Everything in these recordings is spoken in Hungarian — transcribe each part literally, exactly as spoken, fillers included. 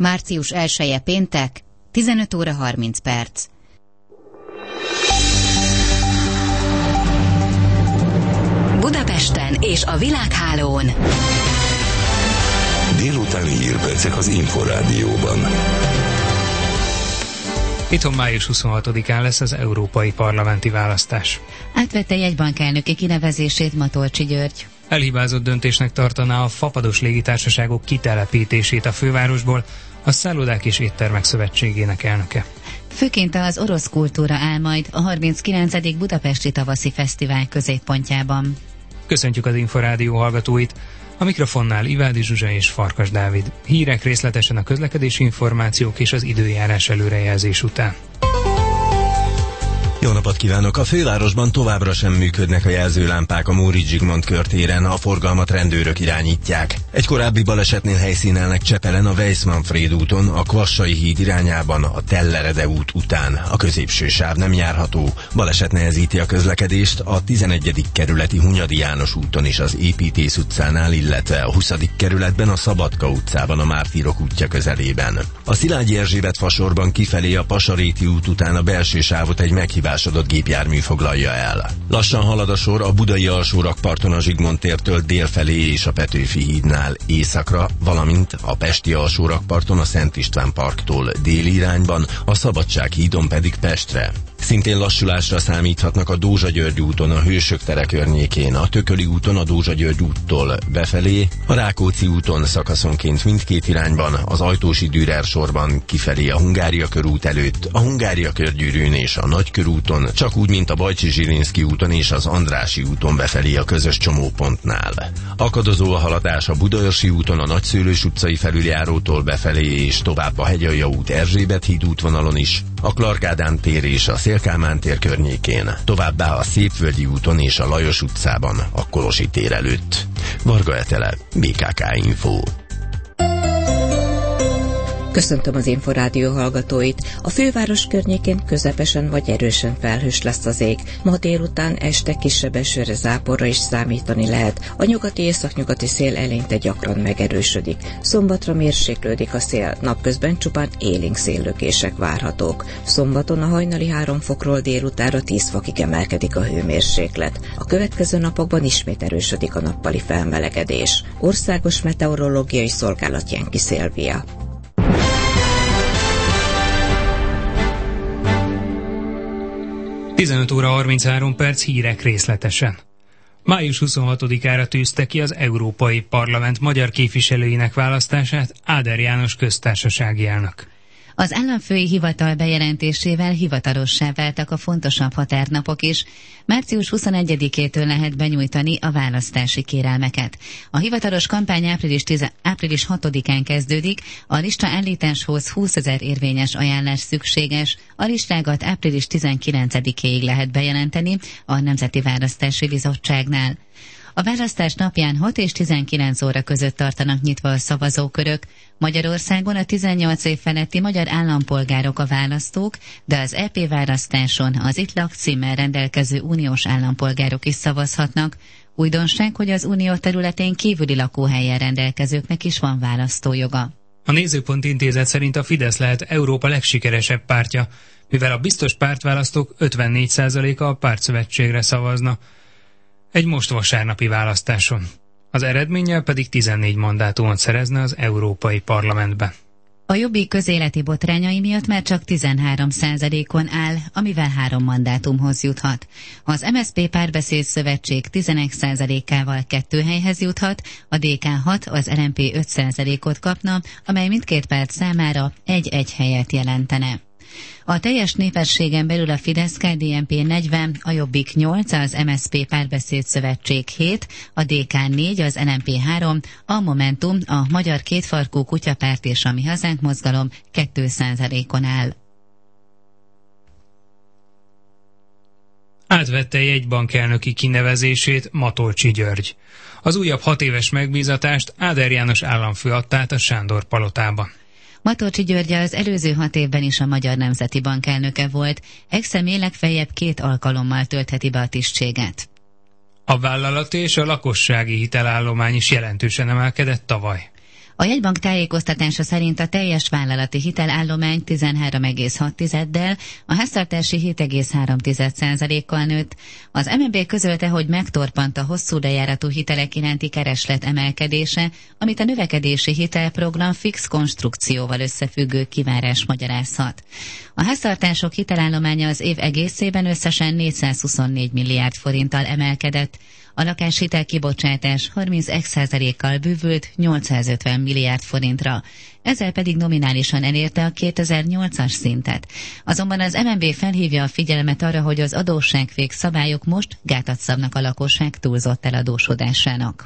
március elseje péntek, tizenöt óra harminc perc. Budapesten és a világhálón délutáni hírpercek az Inforádióban. Itthon május huszonhatodikán lesz az európai parlamenti választás. Átvette jegybankelnöki kinevezését Matolcsy György. Elhibázott döntésnek tartaná a fapados légitársaságok kitelepítését a fővárosból, a Szállodák és Éttermek Szövetségének elnöke. Főként az orosz kultúra áll majd a harminckilencedik Budapesti Tavaszi Fesztivál középpontjában. Köszöntjük az Inforádió hallgatóit! A mikrofonnál Ivádi Zsuzsa és Farkas Dávid. Hírek részletesen a közlekedési információk és az időjárás előrejelzés után. Jó napot kívánok! A fővárosban továbbra sem működnek a jelzőlámpák a Móricz Zsigmond körtéren, a forgalmat rendőrök irányítják. Egy korábbi balesetnél helyszínelnek Csepelen a Weiss-Manfréd úton, a Kvassai híd irányában, a Tellerede út után. A középső sáv nem járható. Baleset nehezíti a közlekedést a tizenegyedik kerületi Hunyadi János úton és az Építész utcánál, illetve a huszadik kerületben a Szabadka utcában a Mártírok útja közelében. A Szilágyi Erzsébet fasorban kifelé a Pasaréti út után a belső sávot egy meghibás adott gépjármű foglalja el. Lassan halad a sor a budai alsórakparton a Zsigmond tértől délfelé és a Petőfi hídnál északra, valamint a pesti alsórakparton a Szent István parktól déli irányban, a Szabadság hídon pedig Pestre. Szintén lassulásra számíthatnak a Dózsa-György úton a Hősök tere környékén, a Tököli úton a Dózsa-György úttól befelé, a Rákóczi úton szakaszonként mindkét irányban, az Ajtósi Dürer sorban kifelé a Hungária körút előtt, a Hungária körgyűrűn és a Nagykörúton, csak úgy, mint a Bajcsi-Zsilinszky úton és az Andrássy úton befelé a közös csomópontnál. Akadozó a haladás a Budaörsi úton a Nagyszőlős utcai felüljárótól befelé és tovább a Hegyalja út Erzsébet híd útvonalon is, a Clark Ádám tér és a Széll-Kálmán tér környékén, továbbá a Szépvölgyi úton és a Lajos utcában, a Kolosi tér előtt. Varga Etele, bé ká ká Info. Köszöntöm az Inforádió hallgatóit. A főváros környékén közepesen vagy erősen felhős lesz az ég. Ma délután este kisebb esőre, záporra is számítani lehet. A nyugati északnyugati szél eleinte gyakran megerősödik. Szombatra mérséklődik a szél, napközben csupán élénk széllökések várhatók. Szombaton a hajnali három fokról délutánra tíz fokig emelkedik a hőmérséklet. A következő napokban ismét erősödik a nappali felmelegedés. Országos Meteorológiai Szolgálat Jenki Szilvia. tizenöt óra harminchárom perc, hírek részletesen. május huszonhatodikára tűzte ki az Európai Parlament magyar képviselőinek választását Áder János köztársasági elnök. Az államfői hivatal bejelentésével hivatalossá váltak a fontosabb határnapok is. március huszonegyedikétől lehet benyújtani a választási kérelmeket. A hivatalos kampány április, tiz- április hatodikán kezdődik, a lista állításhoz húszezer érvényes ajánlás szükséges, a listákat április tizenkilencedikéig lehet bejelenteni a Nemzeti Választási Bizottságnál. A választás napján hat és tizenkilenc óra között tartanak nyitva a szavazókörök. Magyarországon a tizennyolc év feletti magyar állampolgárok a választók, de az é pé választáson az itt lakcímmel rendelkező uniós állampolgárok is szavazhatnak. Újdonság, hogy az unió területén kívüli lakóhelyen rendelkezőknek is van választójoga. A Nézőpont Intézet szerint a Fidesz lehet Európa legsikeresebb pártja, mivel a biztos pártválasztók ötvennégy százaléka a pártszövetségre szavazna egy most vasárnapi választáson. Az eredménnyel pedig tizennégy mandátumot szerezne az Európai Parlamentben. A Jobbik közéleti botrányai miatt már csak tizenhárom százalékon áll, amivel három mandátumhoz juthat. Az em es zé pé Párbeszéd Szövetség tizenegy százalékával kettő helyhez juthat, a dé ká hat, az er em pé öt százalékot kapna, amely mindkét párt számára egy-egy helyet jelentene. A teljes népességen belül a Fidesz-ká dé en pé negyven, a Jobbik nyolc, az em es zé pé Párbeszéd Szövetség hét, a dé ká négy, az en em pé három, a Momentum, a Magyar Kétfarkú Kutyapárt és a Mi Hazánk mozgalom két százalékon áll. Átvette jegybankelnöki kinevezését Matolcsy György. Az újabb hat éves megbízatást Áder János államfő adta át a Sándor palotában. Matolcsy György az előző hat évben is a Magyar Nemzeti Bank elnöke volt, ex-személy legfeljebb két alkalommal töltheti be a tisztséget. A vállalati és a lakossági hitelállomány is jelentősen emelkedett tavaly. A A jegybank tájékoztatása szerint a teljes vállalati hitelállomány tizenhárom egész hat-del, a háztartási hét egész három százalékkal nőtt. Az em en bé közölte, hogy megtorpant a hosszú lejáratú hitelek iránti kereslet emelkedése, amit a növekedési hitelprogram fix konstrukcióval összefüggő kivárás magyarázhat. A háztartások hitelállománya az év egészében összesen négyszázhuszonnégy milliárd forinttal emelkedett, a lakáshitel kibocsátás harminc százalékkal bővült nyolcszázötven milliárd forintra, ezzel pedig nominálisan elérte a kétezer-nyolcas szintet. Azonban az em en bé felhívja a figyelmet arra, hogy az adósságfék szabályok most gátat szabnak a lakosság túlzott eladósodásának.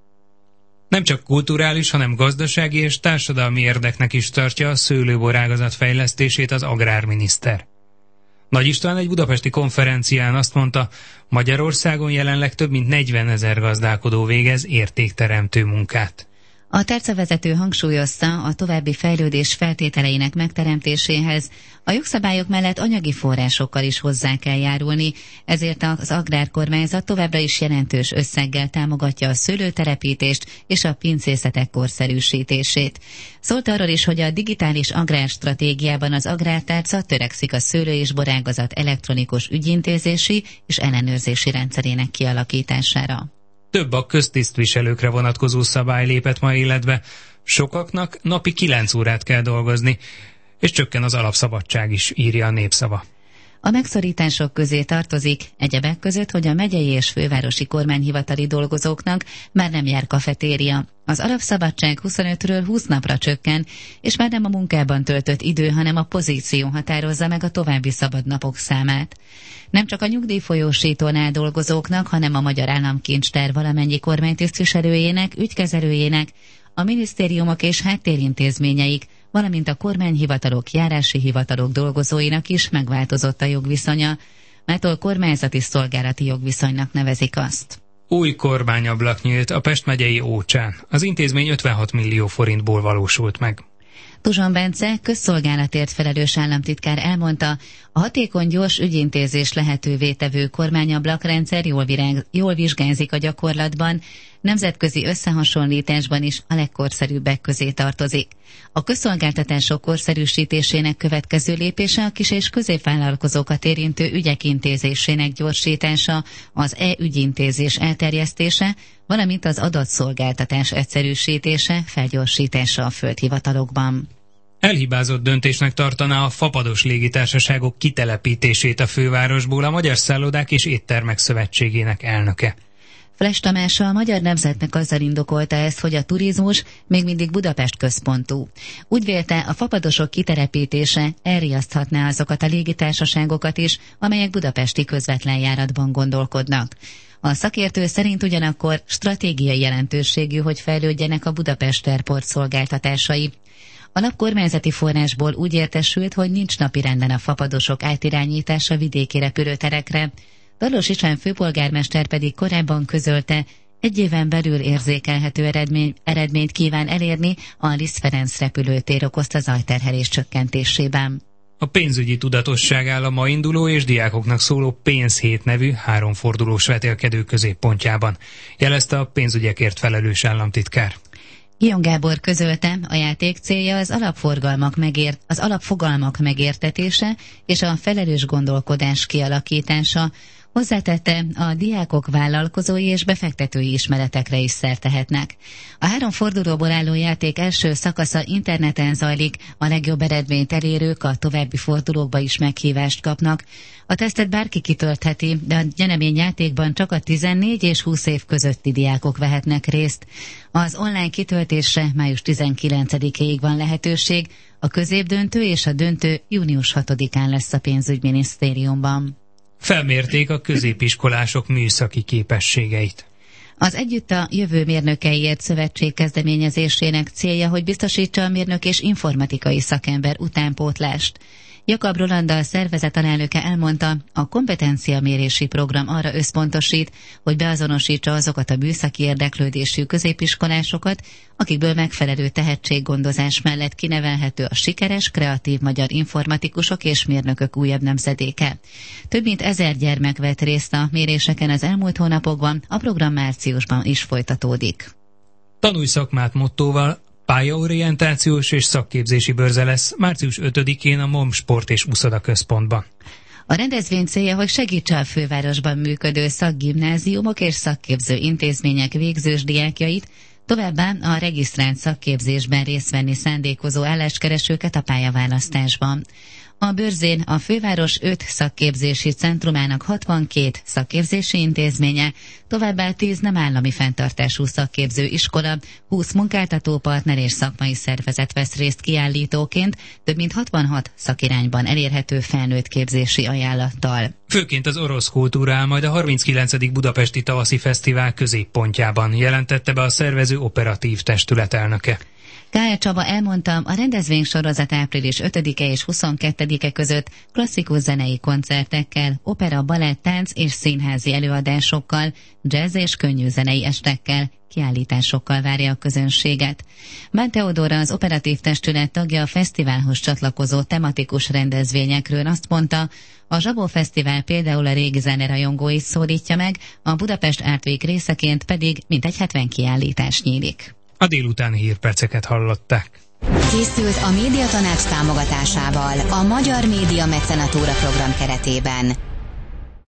Nem csak kulturális, hanem gazdasági és társadalmi érdeknek is tartja a szőlőborágazat fejlesztését az agrárminiszter. Nagy István egy budapesti konferencián azt mondta, Magyarországon jelenleg több mint negyvenezer gazdálkodó végez értékteremtő munkát. A tárcavezető hangsúlyozta, a további fejlődés feltételeinek megteremtéséhez a jogszabályok mellett anyagi forrásokkal is hozzá kell járulni, ezért az agrárkormányzat továbbra is jelentős összeggel támogatja a szőlőtelepítést és a pincészetek korszerűsítését. Szólt arról is, hogy a digitális agrárstratégiában az agrártárca törekszik a szőlő- és borágazat elektronikus ügyintézési és ellenőrzési rendszerének kialakítására. Több a köztisztviselőkre vonatkozó szabály lépett ma életbe. Sokaknak napi kilenc órát kell dolgozni, és csökken az alapszabadság is, írja a Népszava. A megszorítások közé tartozik egyebek között, hogy a megyei és fővárosi kormányhivatali dolgozóknak már nem jár kafetéria. Az alapszabadság huszonötről húsz napra csökken, és már nem a munkában töltött idő, hanem a pozíció határozza meg a további szabadnapok számát. Nem csak a nyugdíjfolyósítónál dolgozóknak, hanem a Magyar Államkincstár valamennyi kormánytisztviselőjének, ügykezelőjének, a minisztériumok és háttérintézményeik, valamint a kormányhivatalok, járási hivatalok dolgozóinak is megváltozott a jogviszonya, mától kormányzati szolgálati jogviszonynak nevezik azt. Új kormányablak nyílt a Pest megyei Ócsán. Az intézmény ötvenhat millió forintból valósult meg. Tuzson Bence, közszolgálatért felelős államtitkár elmondta, a hatékony gyors ügyintézés lehetővé tevő kormányablakrendszer jól, virág, jól vizsgázik a gyakorlatban, nemzetközi összehasonlításban is a legkorszerűbbek közé tartozik. A közszolgáltatások korszerűsítésének következő lépése a kis- és középvállalkozókat érintő ügyek intézésének gyorsítása, az e-ügyintézés elterjesztése, valamint az adatszolgáltatás egyszerűsítése, felgyorsítása a földhivatalokban. Elhibázott döntésnek tartaná a fapados légitársaságok kitelepítését a fővárosból a Magyar Szállodák és Éttermek Szövetségének elnöke. Fles Tamás a Magyar Nemzetnek azzal indokolta ezt, hogy a turizmus még mindig Budapest központú. Úgy vélte, a fapadosok kitelepítése elriaszthatná azokat a légitársaságokat is, amelyek budapesti közvetlen járatban gondolkodnak. A szakértő szerint ugyanakkor stratégiai jelentőségű, hogy fejlődjenek a Budapest Airport szolgáltatásai. A lap kormányzati forrásból úgy értesült, hogy nincs napirenden a fapadosok átirányítása vidéki repülőterekre. Darlos István főpolgármester pedig korábban közölte, egy éven belül érzékelhető eredmény, eredményt kíván elérni a Liszt Ferenc repülőtér okozta zajterhelés csökkentésében. A pénzügyi tudatosság áll a ma induló és diákoknak szóló Pénzhét nevű háromfordulós vetélkedő középpontjában, jelezte a pénzügyekért felelős államtitkár. Guillaume Gábor közölte, a játék célja az alapforgalmak megért, az alapfogalmak megértetése és a felelős gondolkodás kialakítása. Hozzátette, a diákok vállalkozói és befektetői ismeretekre is szert tehetnek. A három fordulóból álló játék első szakasza interneten zajlik, a legjobb eredményt elérők a további fordulókba is meghívást kapnak. A tesztet bárki kitöltheti, de a nyereményjátékban csak a tizennégy és húsz év közötti diákok vehetnek részt. Az online kitöltésre május tizenkilencedikéig van lehetőség, a középdöntő és a döntő június hatodikán lesz a pénzügyminisztériumban. Felmérték a középiskolások műszaki képességeit. Az Együtt a Jövő Mérnökeiért Szövetség kezdeményezésének célja, hogy biztosítsa a mérnök és informatikai szakember utánpótlást. Jakab Rolanda, a szervezet alelnöke elmondta, a kompetenciamérési program arra összpontosít, hogy beazonosítsa azokat a műszaki érdeklődésű középiskolásokat, akikből megfelelő tehetséggondozás mellett kinevelhető a sikeres, kreatív magyar informatikusok és mérnökök újabb nemzedéke. Több mint ezer gyermek vett részt a méréseken az elmúlt hónapokban, a program márciusban is folytatódik. Tanulj szakmát mottóval Pályaorientációs és szakképzési bőrze lesz március ötödikén a MOM Sport és Uszoda Központban. A rendezvény célja, hogy segítse a fővárosban működő szakgimnáziumok és szakképző intézmények végzős diákjait, továbbá a regisztrált szakképzésben részt venni szándékozó álláskeresőket a pályaválasztásban. A bőrzén a főváros öt szakképzési centrumának hatvankét szakképzési intézménye, továbbá tíz nem állami fenntartású szakképző iskola, húsz munkáltató partner és szakmai szervezet vesz részt kiállítóként, több mint hatvanhat szakirányban elérhető felnőtt képzési ajánlattal. Főként az orosz kultúra áll majd a harminckilencedik Budapesti Tavaszi Fesztivál középpontjában, jelentette be a szervező operatív testület elnöke. Kája Csaba elmondta, a rendezvény sorozat április ötödike és huszonkettedike között klasszikus zenei koncertekkel, opera, balett, tánc és színházi előadásokkal, jazz és könnyű zenei estekkel, kiállításokkal várja a közönséget. Bán Teodóra, az operatív testület tagja, a fesztiválhoz csatlakozó tematikus rendezvényekről azt mondta, a Zsabó Fesztivál például a régi zenerajongóit szólítja meg, a Budapest Art Week részeként pedig mintegy hetven kiállítás nyílik. A délutáni hírperceket hallották. Készült a Médiatanács támogatásával a Magyar Média Mecenatúra program keretében.